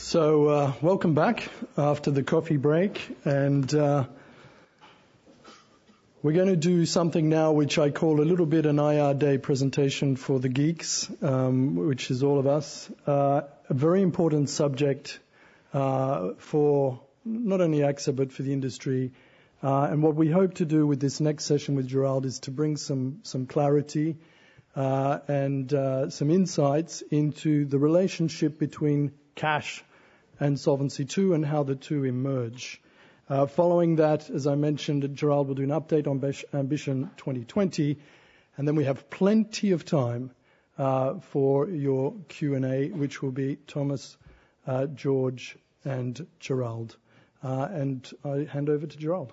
So welcome back after the coffee break, and we're going to do something now which I call a little bit an IR Day presentation for the geeks, which is all of us. A very important subject for not only AXA but for the industry. And what we hope to do with this next session with Gerald is to bring some clarity and some insights into the relationship between cash and Solvency II and how the two emerge. Following that, as I mentioned, Gerald will do an update on Ambition 2020, and then we have plenty of time for your Q&A, which will be Thomas, George, and Gerald. And I hand over to Gerald.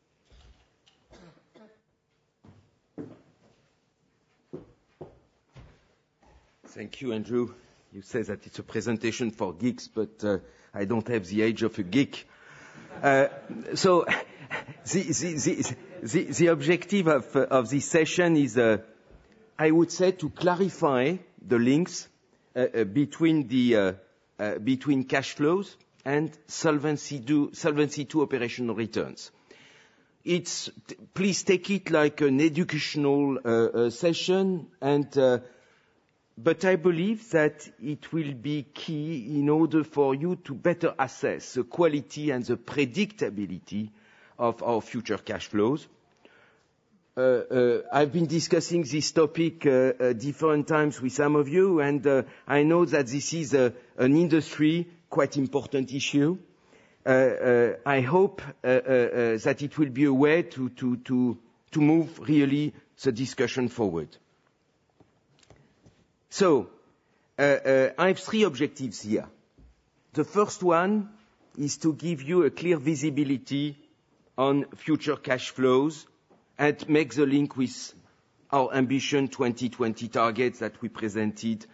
Thank you, Andrew. You say that it's a presentation for geeks, but I don't have the age of a geek. So the objective of this session is, I would say, to clarify the links between cash flows and Solvency II operational returns. Please take it like an educational session, but I believe that it will be key in order for you to better assess the quality and the predictability of our future cash flows. I've been discussing this topic different times with some of you, and I know that this is an industry quite important issue. I hope that it will be a way to move really the discussion forward. So, I have three objectives here. The first one is to give you a clear visibility on future cash flows and make the link with our Ambition 2020 targets that we presented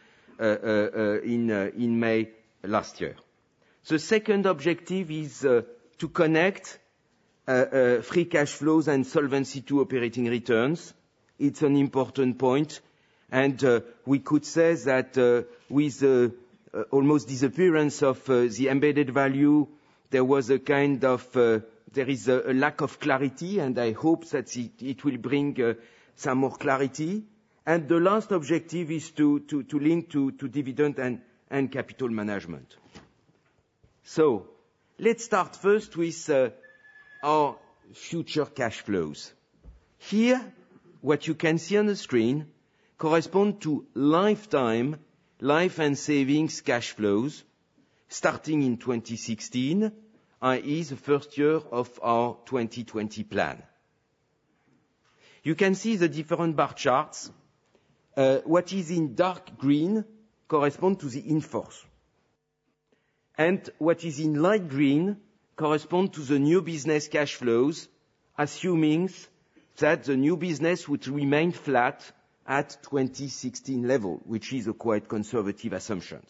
in May last year. The second objective is to connect free cash flows and Solvency II operating returns. It's an important point. And we could say that with almost disappearance of the embedded value, there was a kind of there is a lack of clarity, and I hope that it will bring some more clarity. And the last objective is to link to dividend and capital management. So let's start first with our future cash flows. Here, what you can see on the screen correspond to lifetime life and savings cash flows starting in 2016, i.e. the first year of our 2020 plan. You can see the different bar charts. What is in dark green correspond to the in-force. And what is in light green correspond to the new business cash flows, assuming that the new business would remain flat at 2016 level, which is a quite conservative assumption.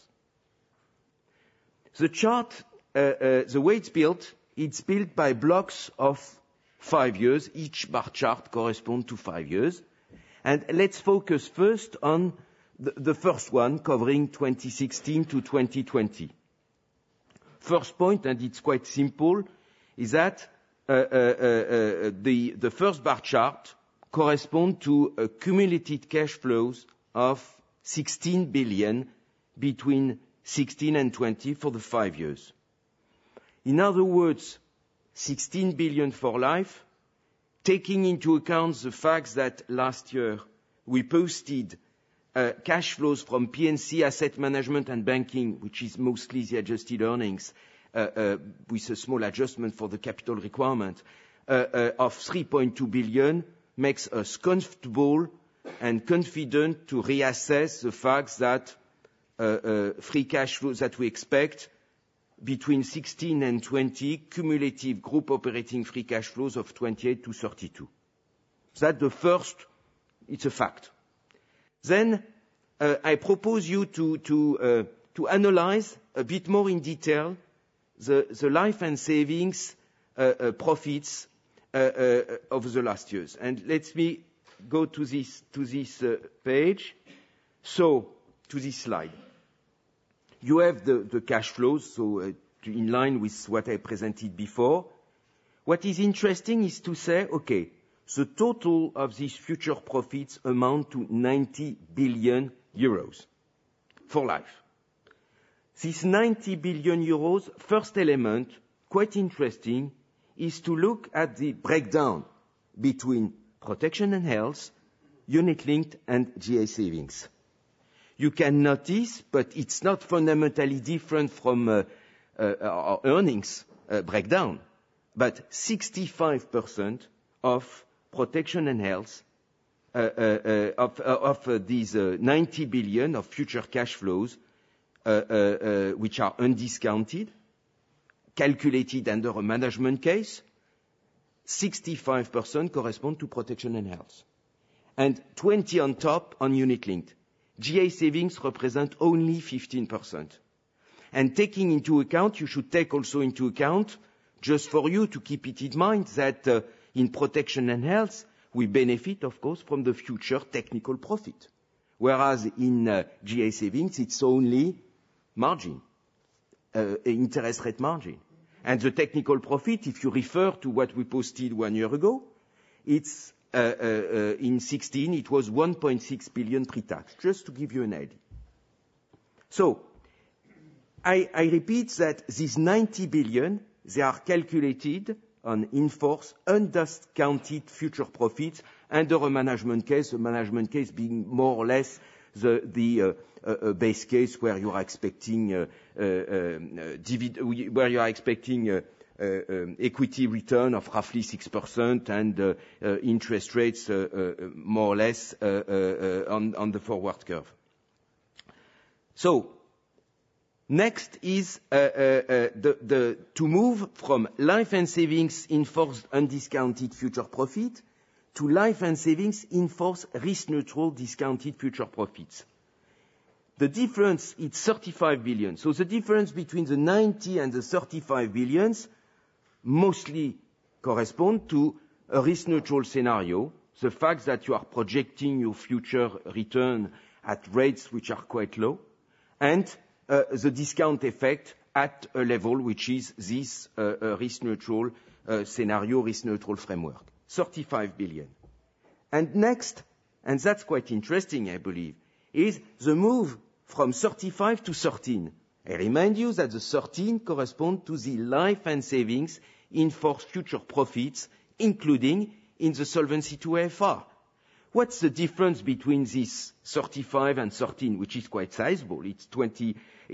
The chart, the way it's built by blocks of 5 years. Each bar chart corresponds to 5 years. And let's focus first on the first one, covering 2016 to 2020. First point, and it's quite simple, is that the first bar chart correspond to accumulated cash flows of 16 billion between 16 and 20 for the 5 years. In other words, 16 billion for life, taking into account the fact that last year we posted cash flows from P&C, asset management and banking, which is mostly the adjusted earnings, with a small adjustment for the capital requirement, of 3.2 billion, makes us comfortable and confident to reassess the fact that free cash flows that we expect between 16 and 20, cumulative group operating free cash flows of 28 to 32. So that's the first, it's a fact. Then I propose you to analyze a bit more in detail the life and savings profits over the last years. And let me go to this page, so to this slide. you have the cash flows, so in line with what I presented before. What is interesting is to say, okay, the total of these future profits amount to 90 billion euros for life. This 90 billion euros, first element, quite interesting, is to look at the breakdown between protection and health, unit-linked, and GA savings. You can notice, but it's not fundamentally different from our earnings breakdown, but 65% of protection and health of these 90 billion of future cash flows, which are undiscounted, calculated under a management case, 65% correspond to protection and health. And 20 on top on unit-linked. GA savings represent only 15%. And taking into account, you should take also into account, just for you to keep it in mind, that in protection and health, we benefit, of course, from the future technical profit. Whereas in GA savings, it's only margin, interest rate margin. And the technical profit, if you refer to what we posted 1 year ago, it's in 16, it was 1.6 billion pre-tax, just to give you an idea. So, I repeat that these 90 billion, they are calculated on in-force, undiscounted future profits under a management case, the management case being more or less the base case where you are expecting equity return of roughly 6% and interest rates more or less on the forward curve. So next is to move from life and savings in-force undiscounted future profit to life and savings in-force risk-neutral discounted future profits. The difference is 35 billion. So the difference between the 90 and the 35 billions mostly correspond to a risk-neutral scenario, the fact that you are projecting your future return at rates which are quite low, and the discount effect at a level which is this risk-neutral scenario, risk-neutral framework. 35 billion. And next, and that's quite interesting, I believe, is the move from 35 to 13. I remind you that the 13 correspond to the life and savings in force future profits, including in the Solvency II AFR. What's the difference between this 35 and 13, which is quite sizable? It's 22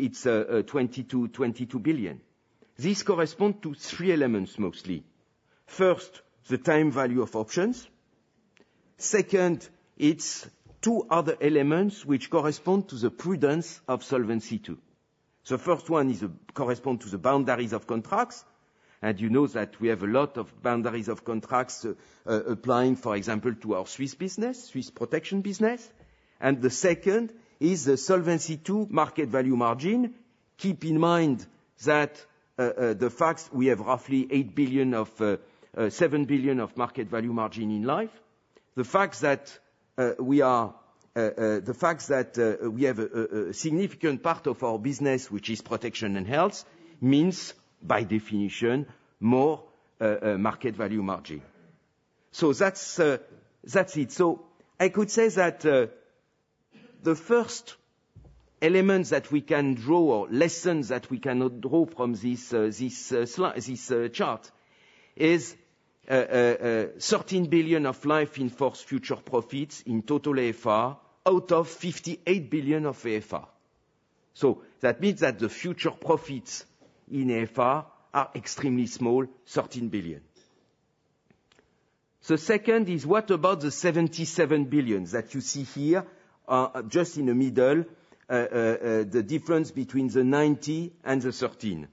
billion. This corresponds to 3 elements mostly. First, the time value of options. Second, it's 2 other elements which correspond to the prudence of Solvency II. The first one corresponds to the boundaries of contracts, and you know that we have a lot of boundaries of contracts applying, for example, to our Swiss business, Swiss protection business. And the second is the Solvency II market value margin. Keep in mind that the facts we have roughly 7 billion of market value margin in life. The fact that we have a significant part of our business which is protection and health means, by definition, more market value margin. So that's it. So I could say that the first elements that we can draw, or lessons that we cannot draw from this chart, is 13 billion of life in force future profits in total AFR out of 58 billion of AFR. So that means that the future profits in AFR are extremely small, 13 billion. The second is, what about the 77 billion that you see here, just in the middle, the difference between the 90 and the 13?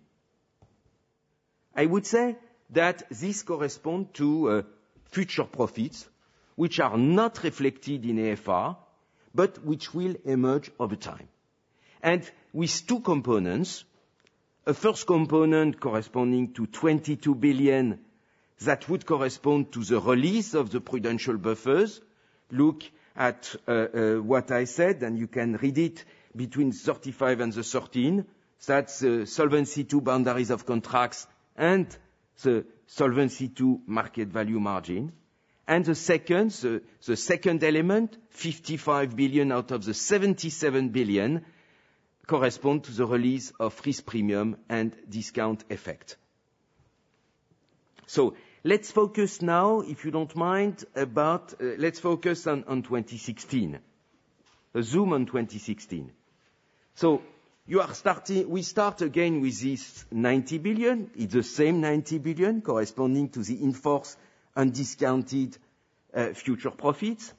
I would say that this corresponds to future profits, which are not reflected in AFR, but which will emerge over time. And with 2 components, a first component corresponding to 22 billion that would correspond to the release of the prudential buffers. Look at what I said, and you can read it between 35 and the 13. That's the Solvency II boundaries of contracts and the Solvency II market value margin. And the second element, 55 billion out of the 77 billion, correspond to the release of risk premium and discount effect. So let's focus now, if you don't mind, let's focus on 2016. A zoom on 2016. So we start again with this 90 billion. It's the same 90 billion corresponding to the in-force undiscounted future profits.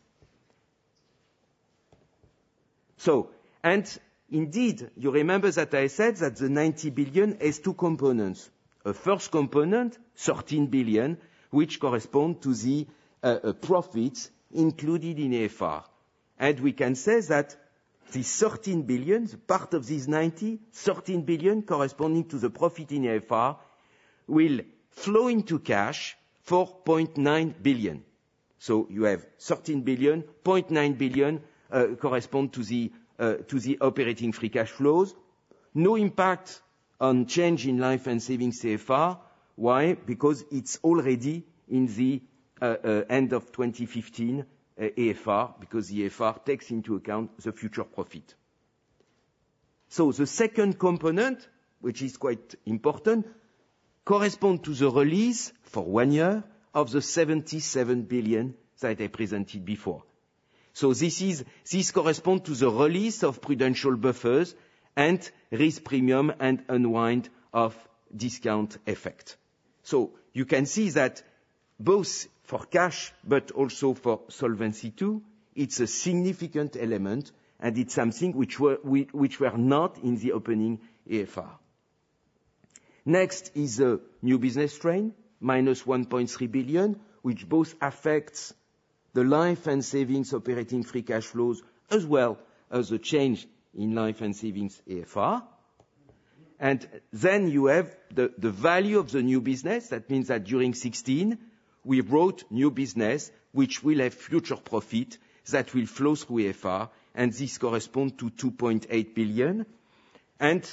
So, and indeed, you remember that I said that the 90 billion has two components. A first component, 13 billion, which correspond to the profits included in AFR. And we can say that the 13 billion, part of these 90, 13 billion corresponding to the profit in AFR, will flow into cash for 0.9 billion. So you have 13 billion, 0.9 billion correspond to the operating free cash flows. No impact on change in life and savings AFR. Why? Because it's already in the end of 2015 AFR, because the AFR takes into account the future profit. So the second component, which is quite important, correspond to the release for 1 year of the 77 billion that I presented before. So this corresponds to the release of prudential buffers and risk premium and unwind of discount effect. So you can see that both for cash but also for Solvency II, it's a significant element, and it's something which were not in the opening AFR. Next is a new business strain, minus 1.3 billion, which both affects the life and savings operating free cash flows as well as the change in life and savings AFR. And then you have the value of the new business. That means that during 16, we wrote new business which will have future profit that will flow through AFR, and this corresponds to 2.8 billion. And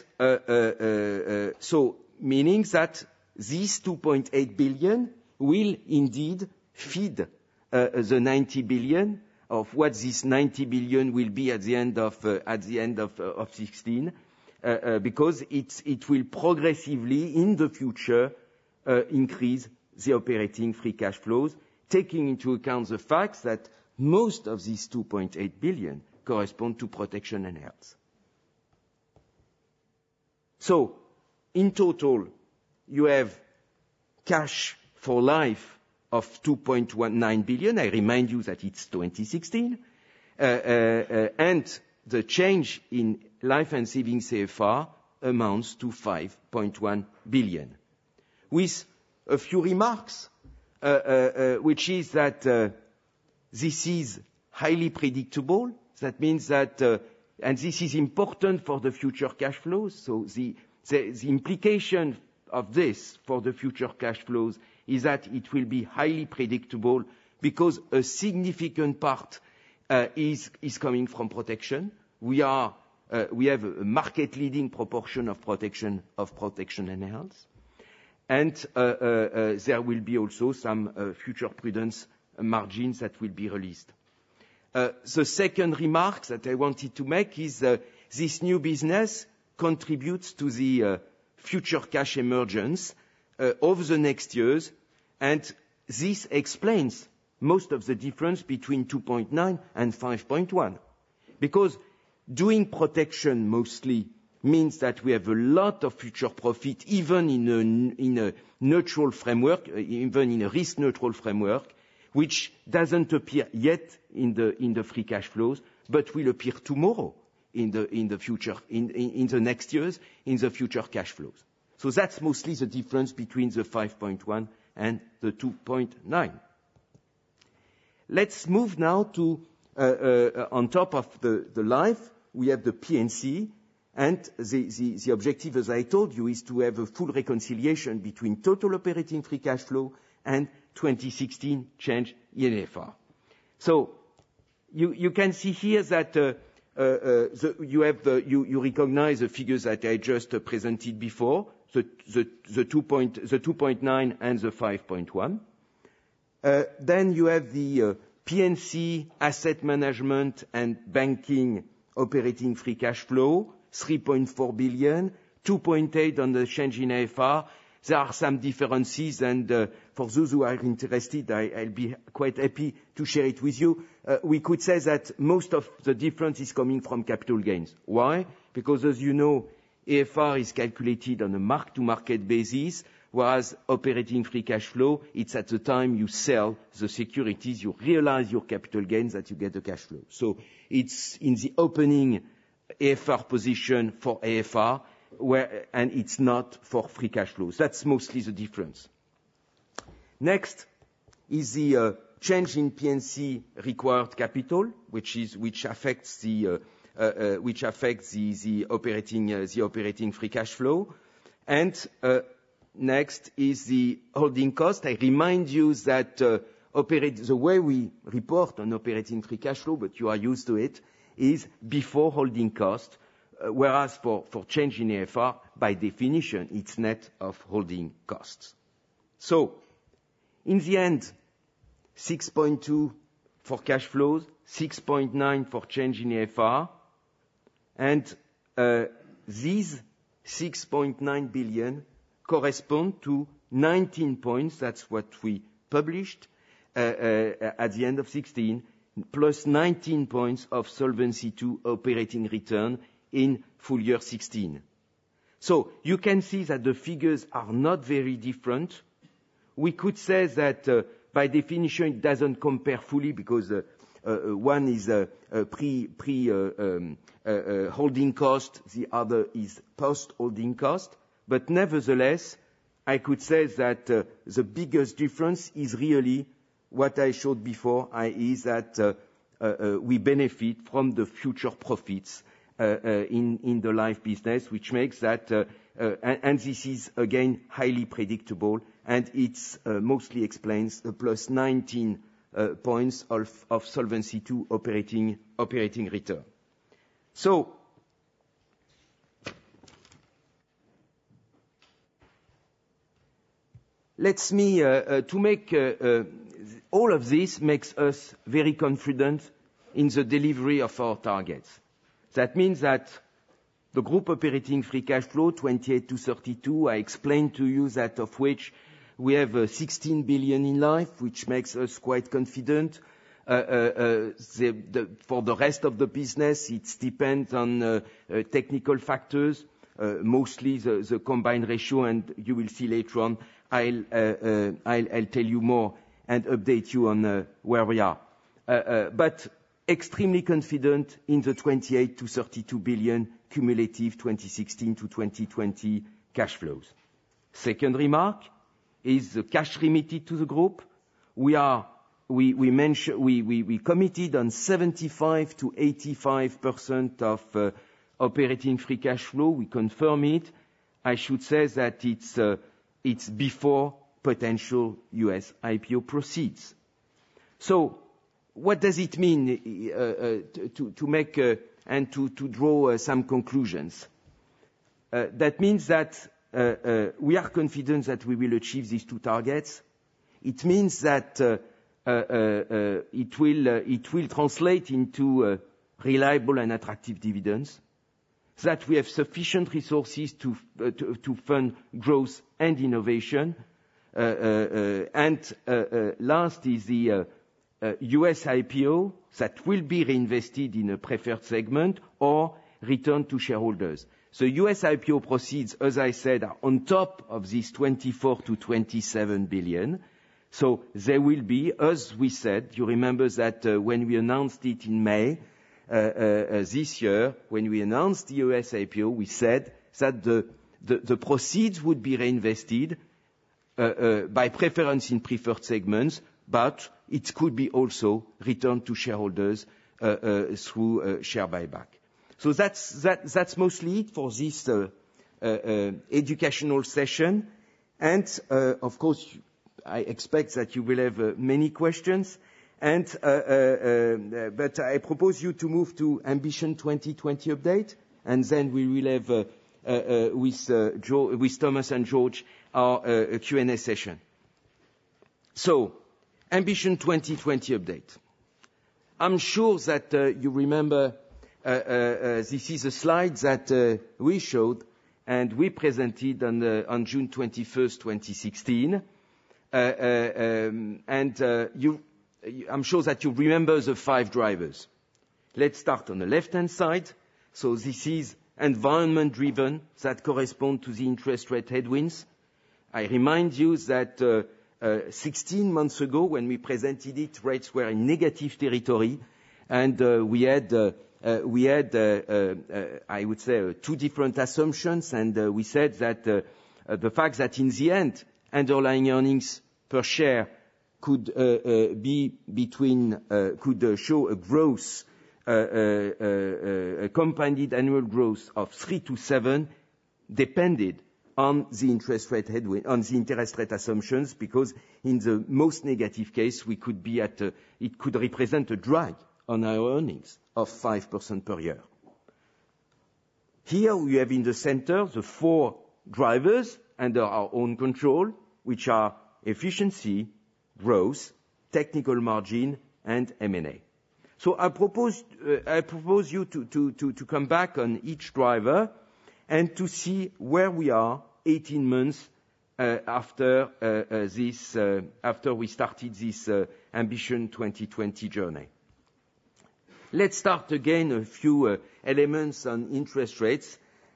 so meaning that these 2.8 billion will indeed feed the 90 billion of what this 90 billion will be at the end of 16, because it will progressively in the future increase the operating free cash flows, taking into account the fact that most of these 2.8 billion correspond to protection and health. So, in total, you have cash for life of 2.19 billion. I remind you that it's 2016. And the change in life and savings AFR amounts to 5.1 billion. With a few remarks, which is that this is highly predictable. That means that, and this is important for the future cash flows. So the implication of this for the future cash flows is that it will be highly predictable because a significant part is coming from protection. We have a market-leading proportion of protection and health. And there will be also some future prudence margins that will be released. The second remark that I wanted to make is this new business contributes to the future cash emergence over the next years, and this explains most of the difference between 2.9 and 5.1. Because doing protection mostly means that we have a lot of future profit, even in a neutral framework, even in a risk-neutral framework, which doesn't appear yet in the free cash flows, but will appear tomorrow in the future, in the next years, in the future cash flows. So that's mostly the difference between the 5.1 and the 2.9. Let's move now to, on top of the life, we have the P&C, and the objective, as I told you, is to have a full reconciliation between total operating free cash flow and 2016 change in AFR. So you can see here that you recognize the figures that I just presented before, the 2.9 and the 5.1. Then you have the P&C asset management and banking operating free cash flow, 3.4 billion, 2.8 on the change in AFR. There are some differences, and for those who are interested, I'll be quite happy to share it with you. We could say that most of the difference is coming from capital gains. Why? Because, as you know, AFR is calculated on a mark-to-market basis, whereas operating free cash flow, it's at the time you sell the securities, you realize your capital gains, that you get the cash flow. So it's in the opening AFR position for AFR, and it's not for free cash flows. That's mostly the difference. Next is the change in P&C required capital, which affects the operating free cash flow. And next is the holding cost. I remind you that the way we report on operating free cash flow, but you are used to it, is before holding cost, whereas for change in AFR, by definition, it's net of holding costs. So, in the end, 6.2 for cash flows, 6.9 for change in AFR, and these 6.9 billion correspond to 19 points, that's what we published at the end of 16, plus 19 points of Solvency II operating return in full year 16. So you can see that the figures are not very different. We could say that by definition it doesn't compare fully because one is holding cost, the other is post-holding cost. But nevertheless, I could say that the biggest difference is really what I showed before, i.e. that we benefit from the future profits in the life business, which makes that, and this is again highly predictable, and it mostly explains the plus 19 points of Solvency II operating return. So, let's me to make all of this makes us very confident in the delivery of our targets. That means that the group operating free cash flow, 28 to 32, I explained to you that of which we have 16 billion in life, which makes us quite confident. For the rest of the business, it depends on technical factors, mostly the combined ratio, and you will see later on, I'll tell you more and update you on where we are. But extremely confident in the 28 to 32 billion cumulative 2016 to 2020 cash flows. Second remark is the cash remitted to the group. We committed on 75 to 85% of operating free cash flow. We confirm it. I should say that it's before potential US IPO proceeds. So, what does it mean to make and to draw some conclusions? That means that we are confident that we will achieve these two targets. It means that it will translate into reliable and attractive dividends, that we have sufficient resources to fund growth and innovation, and last is the US IPO that will be reinvested in a preferred segment or returned to shareholders. So US IPO proceeds, as I said, are on top of this 24 to 27 billion. So there will be, as we said, you remember that when we announced it in May this year, when we announced the US IPO, we said that the proceeds would be reinvested by preference in preferred segments, but it could be also returned to shareholders through share buyback. So that's mostly it for this educational session. And of course, I expect that you will have many questions. But I propose you to move to Ambition 2020 update, and then we will have with Thomas and George our Q&A session. So, Ambition 2020 update. I'm sure that you remember this is a slide that we showed and we presented on June 21st, 2016. I'm sure that you remember the 5 drivers. Let's start on the left-hand side. So this is environment driven, that correspond to the interest rate headwinds. I remind you that 16 months ago, when we presented it, rates were in negative territory, and we had I would say 2 different assumptions, and we said that the fact that in the end underlying earnings per share could be between could show a growth, a compounded annual growth of 3 to 7, depended on the interest rate headwind, on the interest rate assumptions, because in the most negative case, we could be at it could represent a drag on our earnings of 5% per year. Here we have in the center the 4 drivers under our own control, which are efficiency, growth, technical margin, and M&A. So I propose you to come back on each driver and to see where we are 18 months after we started this Ambition 2020 journey. Let's start again a few elements on interest rates.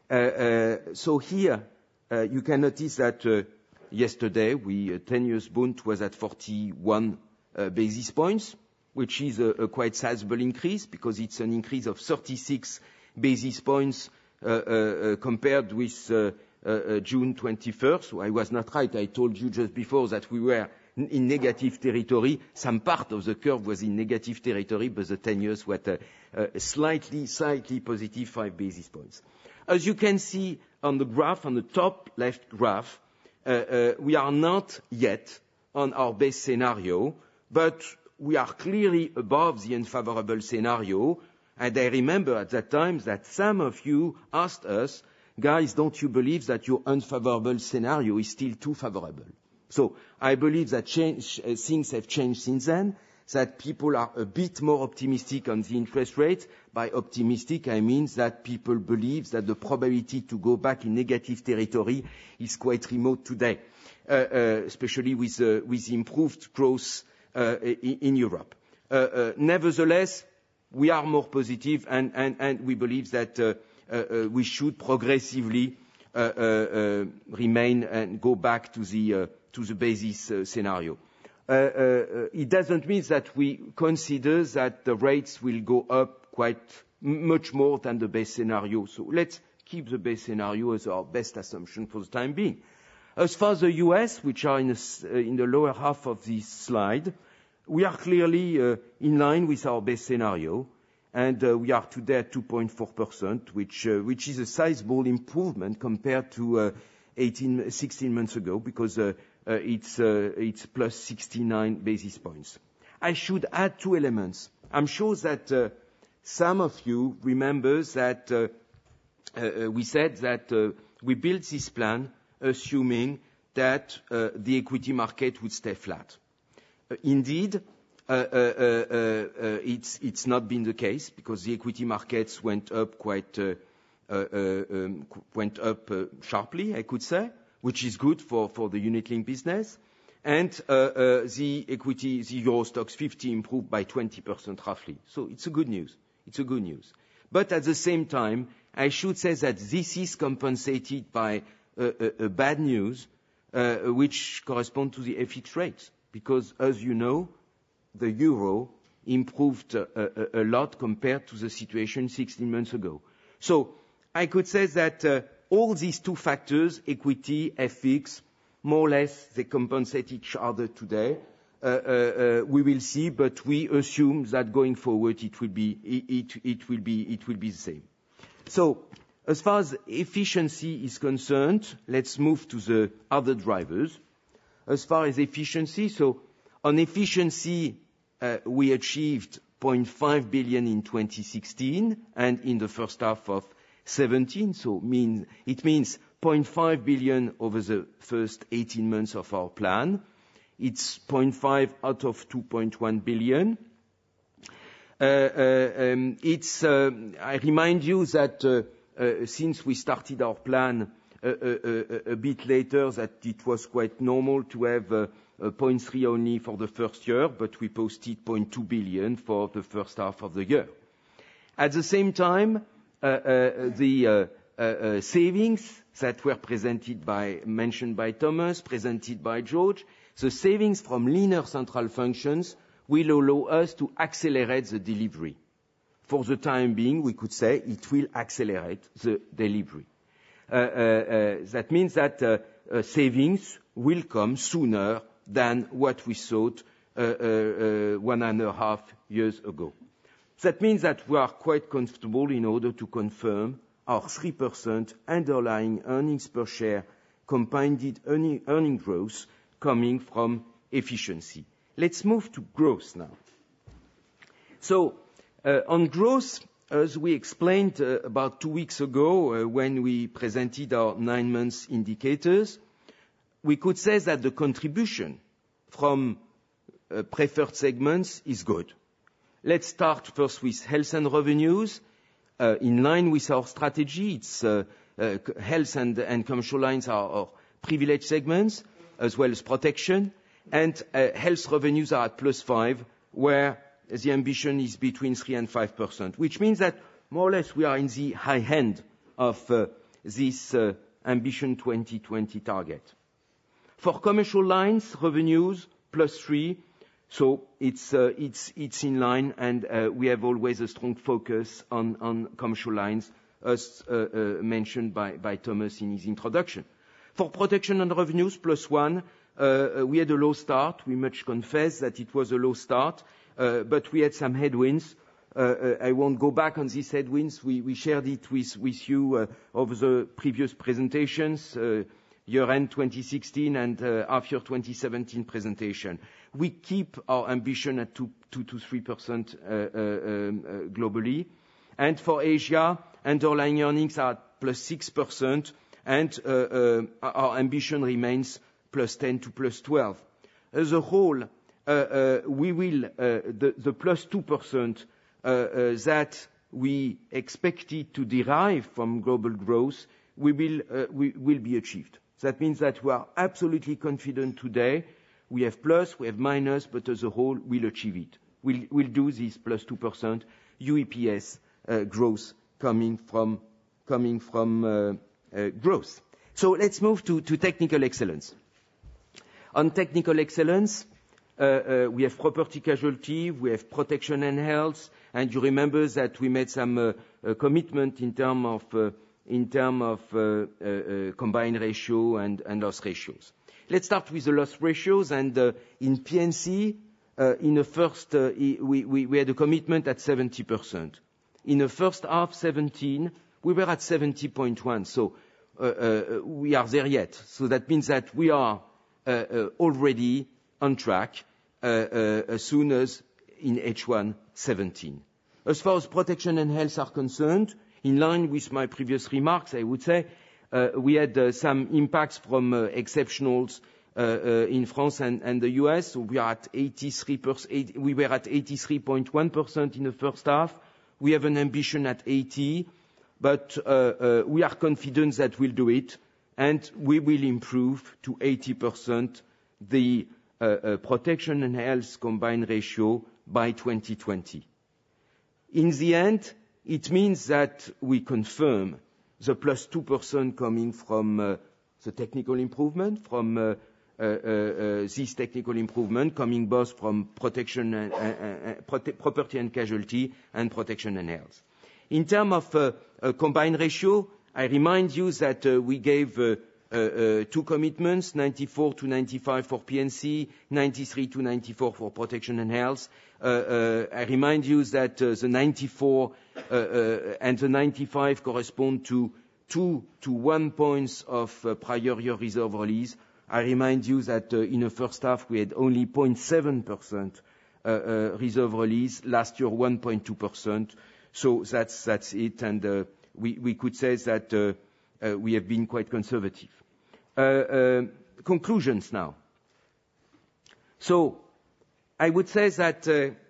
So here you can notice that yesterday, 10-year Bund was at 41 basis points, which is a quite sizable increase because it's an increase of 36 basis points compared with June 21st. So I was not right. I told you just before that we were in negative territory. Some part of the curve was in negative territory, but the 10 years were slightly positive 5 basis points. As you can see on the graph, on the top left graph, we are not yet on our base scenario, but we are clearly above the unfavorable scenario. And I remember at that time that some of you asked us, guys, don't you believe that your unfavorable scenario is still too favorable? So I believe that things have changed since then, that people are a bit more optimistic on the interest rate. By optimistic, I mean that people believe that the probability to go back in negative territory is quite remote today, especially with improved growth in Europe. Nevertheless, we are more positive, and we believe that we should progressively remain and go back to the basis scenario. It doesn't mean that we consider that the rates will go up quite much more than the base scenario. So let's keep the base scenario as our best assumption for the time being. As far as the US, which are in the lower half of this slide, we are clearly in line with our base scenario, and we are today at 2.4%, which is a sizable improvement compared to 16 months ago, because it's plus 69 basis points. I should add 2 elements. I'm sure that some of you remember that we said that we built this plan assuming that the equity market would stay flat. Indeed, it's not been the case, because the equity markets went up sharply, I could say, which is good for the unit-linked business. And the Euro Stoxx 50 improved by 20% roughly. So it's a good news. It's a good news. But at the same time, I should say that this is compensated by a bad news, which correspond to the FX rates. Because, as you know, the euro improved a lot compared to the situation 16 months ago. So I could say that all these 2 factors, equity, FX, more or less, they compensate each other today. We will see, but we assume that going forward it will be the same. So, as far as efficiency is concerned, let's move to the other drivers. As far as efficiency, so on efficiency, we achieved 0.5 billion in 2016 and in the first half of 17. So it means 0.5 billion over the first 18 months of our plan. It's 0.5 out of 2.1 billion. I remind you that since we started our plan a bit later, that it was quite normal to have 0.3 only for the first year, but we posted 0.2 billion for the first half of the year. At the same time, the savings that were mentioned by Thomas, presented by George, the savings from leaner central functions will allow us to accelerate the delivery. For the time being, we could say it will accelerate the delivery. That means that savings will come sooner than what we thought 1.5 years ago. That means that we are quite comfortable in order to confirm our 3% underlying earnings per share compounded earning growth coming from efficiency. Let's move to growth now. So, on growth, as we explained about 2 weeks ago when we presented our 9 months indicators, we could say that the contribution from preferred segments is good. Let's start first with health and revenues. In line with our strategy, it's health and commercial lines are our privileged segments, as well as protection. And health revenues are at +5, where the ambition is between 3 and 5%, which means that more or less we are in the high end of this ambition 2020 target. For commercial lines, revenues +3, so it's in line, and we have always a strong focus on commercial lines, as mentioned by Thomas in his introduction. For protection and revenues, +1, we had a low start. We must confess that it was a low start, but we had some headwinds. I won't go back on these headwinds. We shared it with you over the previous presentations, year-end 2016 and half-year 2017 presentation. We keep our ambition at 2 to 3% globally. And for Asia, underlying earnings are at +6%, and our ambition remains +10 to +12. As a whole, we will the +2% that we expected to derive from global growth, we will be achieved. That means that we are absolutely confident today. We have plus, we have minus, but as a whole, we'll achieve it. We'll do this +2% UEPS growth coming from growth. So let's move to technical excellence. On technical excellence, we have property casualty, we have protection and health, and you remember that we made some commitment in terms of combined ratio and loss ratios. Let's start with the loss ratios, and in P&C, in the first, we had a commitment at 70%. In the first half 17, we were at 70.1, so we are there yet. So that means that we are already on track as soon as in H1 17. As far as protection and health are concerned, in line with my previous remarks, I would say we had some impacts from exceptionals in France and the US. So we are at 83%. We were at 83.1% in the first half. We have an ambition at 80%, but we are confident that we'll do it, and we will improve to 80% the protection and health combined ratio by 2020. In the end, it means that we confirm the +2% coming from the technical improvement, from this technical improvement coming both from protection and property and casualty and protection and health. In terms of combined ratio, I remind you that we gave 2 commitments, 94 to 95 for P&C, 93 to 94 for protection and health. I remind you that the 94 and the 95 correspond to 2 to 1 points of prior year reserve release. I remind you that in the first half we had only 0.7% reserve release. Last year, 1.2%. So that's it, and we could say that we have been quite conservative. Conclusions now. So I would say that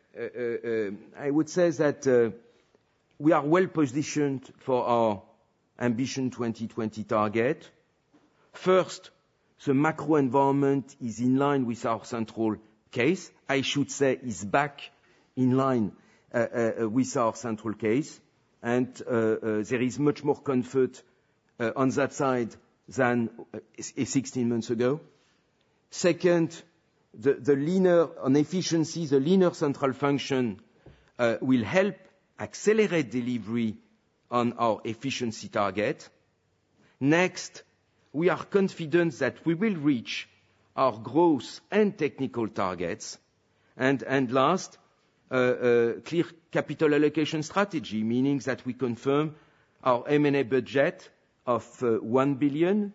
we are well positioned for our Ambition 2020 target. First, the macro environment is in line with our central case. I should say is back in line with our central case, and there is much more comfort on that side than 16 months ago. Second, the leaner on efficiency, the leaner central function will help accelerate delivery on our efficiency target. Next, we are confident that we will reach our growth and technical targets. And last, clear capital allocation strategy, meaning that we confirm our M&A budget of 1 billion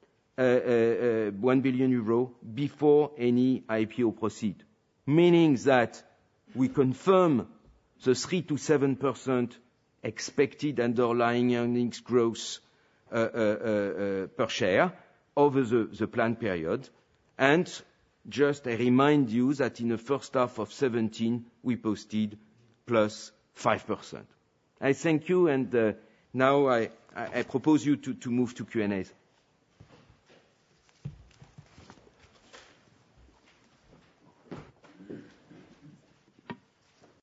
euro before any IPO proceed, meaning that we confirm the 3 to 7% expected underlying earnings growth per share over the plan period. And just I remind you that in the first half of 2017 we posted plus 5%. I thank you, and now I propose you to move to Q&As.